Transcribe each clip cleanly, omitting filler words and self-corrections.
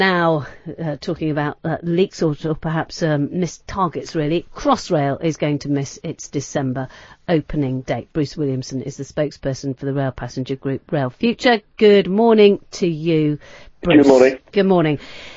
Now, talking about leaks or perhaps missed targets, really, Crossrail is going to miss its December opening date. Bruce Williamson is the spokesperson for the rail passenger group Rail Future. Good morning to you, Bruce. Good morning. Good morning.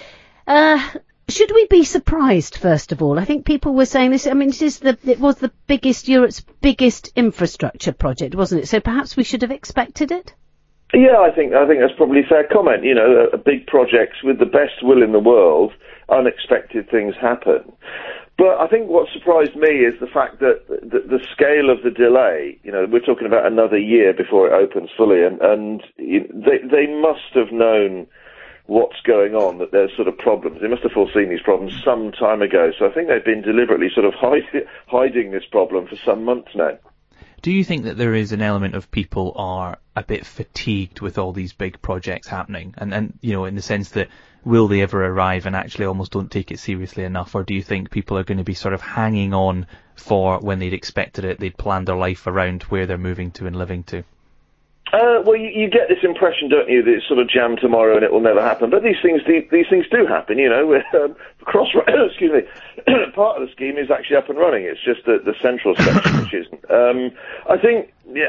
Should we be surprised, first of all? I think people were saying this. I mean, it was Europe's biggest infrastructure project, wasn't it? So perhaps we should have expected it? Yeah, I think that's probably a fair comment. You know, a big project with the best will in the world, unexpected things happen. But I think what surprised me is the fact that the scale of the delay, you know, we're talking about another year before it opens fully, and they must have known what's going on, that there's sort of problems. They must have foreseen these problems some time ago. So I think they've been deliberately sort of hiding this problem for some months now. Do you think that there is an element of people are a bit fatigued with all these big projects happening? And you know, in the sense that will they ever arrive and actually almost don't take it seriously enough? Or do you think people are going to be sort of hanging on for when they'd expected it, they'd planned their life around where they're moving to and living to? Well, you get this impression, don't you, that it's sort of jammed tomorrow and it will never happen. But these things do happen, you know. Crossrail, excuse me, part of the scheme is actually up and running. It's just the central section which isn't. I think,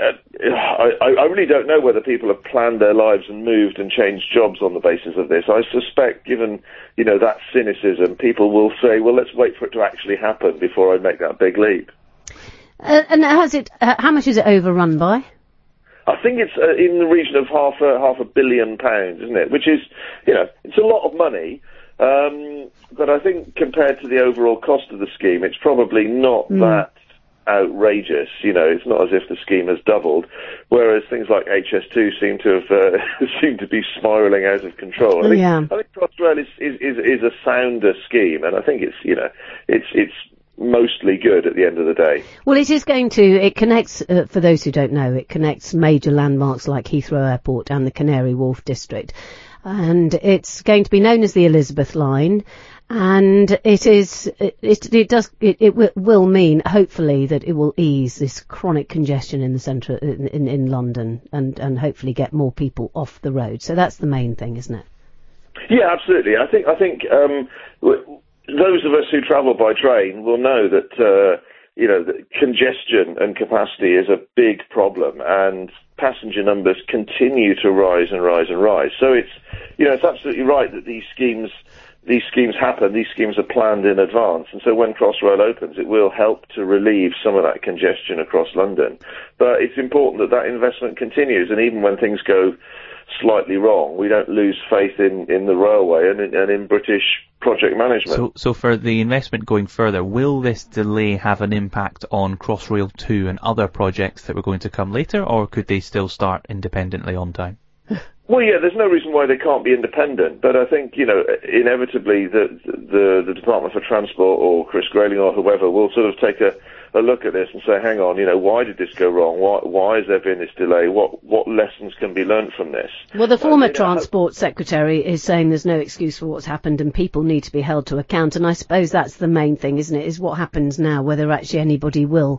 I really don't know whether people have planned their lives and moved and changed jobs on the basis of this. I suspect, given, you know, that cynicism, people will say, well, let's wait for it to actually happen before I make that big leap. And how much is it overrun by? I think it's in the region of half a billion pounds, isn't it? Which is, you know, it's a lot of money. But I think compared to the overall cost of the scheme, it's probably not that outrageous. You know, it's not as if the scheme has doubled. Whereas things like HS2 seem to have seem to be spiralling out of control. I think Crossrail is a sounder scheme, and I think it's, you know, it's mostly good at the end of the day. Well, it connects, for those who don't know, it connects major landmarks like Heathrow Airport and the Canary Wharf district. And it's going to be known as the Elizabeth Line. And it will mean, hopefully, that it will ease this chronic congestion in the centre, in London, and hopefully get more people off the road. So that's the main thing, isn't it? Yeah, absolutely. I think, those of us who travel by train will know that, you know, that congestion and capacity is a big problem, and passenger numbers continue to rise and rise and rise. So it's, you know, it's absolutely right that these schemes happen, these schemes are planned in advance, and so when Crossrail opens, it will help to relieve some of that congestion across London. But it's important that investment continues, and even when things go slightly wrong, we don't lose faith in the railway and in British project management. So for the investment going further, will this delay have an impact on Crossrail 2 and other projects that were going to come later, or could they still start independently on time? Well, yeah, there's no reason why they can't be independent, but I think, you know, inevitably the Department for Transport or Chris Grayling or whoever will sort of take a look at this and say, hang on, you know, why did this go wrong? Why has there been this delay? What lessons can be learnt from this? Well, the former Transport Secretary is saying there's no excuse for what's happened and people need to be held to account, and I suppose that's the main thing, isn't it, is what happens now, whether actually anybody will,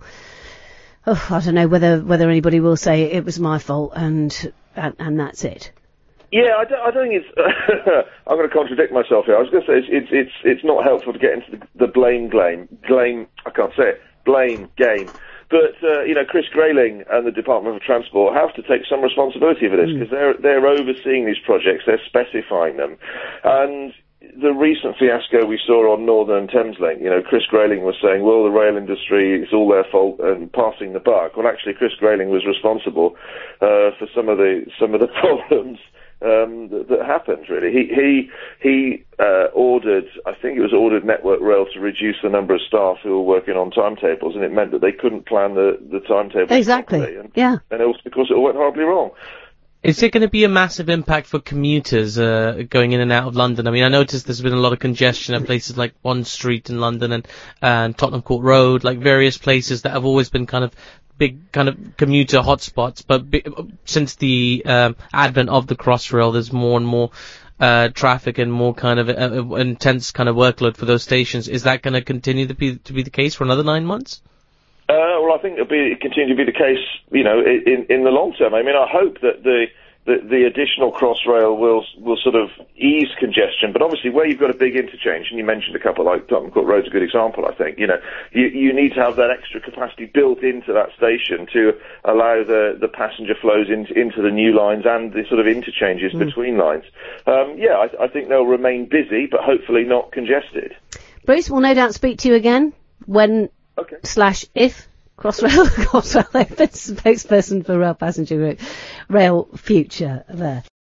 I don't know, whether anybody will say it was my fault and that's it. Yeah, I don't think it's. I'm going to contradict myself here. I was going to say it's not helpful to get into the blame game. I can't say it. Blame game. But you know, Chris Grayling and the Department of Transport have to take some responsibility for this, because they're overseeing these projects. They're specifying them, and the recent fiasco we saw on Northern Thameslink, you know, Chris Grayling was saying, well, the rail industry, it's all their fault, and passing the buck. Well, actually, Chris Grayling was responsible for some of the problems that happened, really. He ordered, I think it was ordered Network Rail to reduce the number of staff who were working on timetables, and it meant that they couldn't plan the timetables exactly. And also because it all went horribly wrong. Is it going to be a massive impact for commuters going in and out of London? I mean, I noticed there's been a lot of congestion at places like Bond Street in London and Tottenham Court Road, like various places that have always been kind of big kind of commuter hotspots. But since the advent of the Crossrail, there's more and more traffic and more kind of intense kind of workload for those stations. Is that going to continue to be the case for another 9 months? Well, I think it'll continue to be the case, you know, in the long term. I mean, I hope that the additional Crossrail will sort of ease congestion. But obviously, where you've got a big interchange, and you mentioned a couple like Tottenham Court Road's a good example, I think. You know, you need to have that extra capacity built into that station to allow the passenger flows into the new lines and the sort of interchanges between lines. I think they'll remain busy, but hopefully not congested. Bruce, we'll no doubt speak to you again when / if Crossrail opens, spokesperson for Rail Passenger Rail Future there.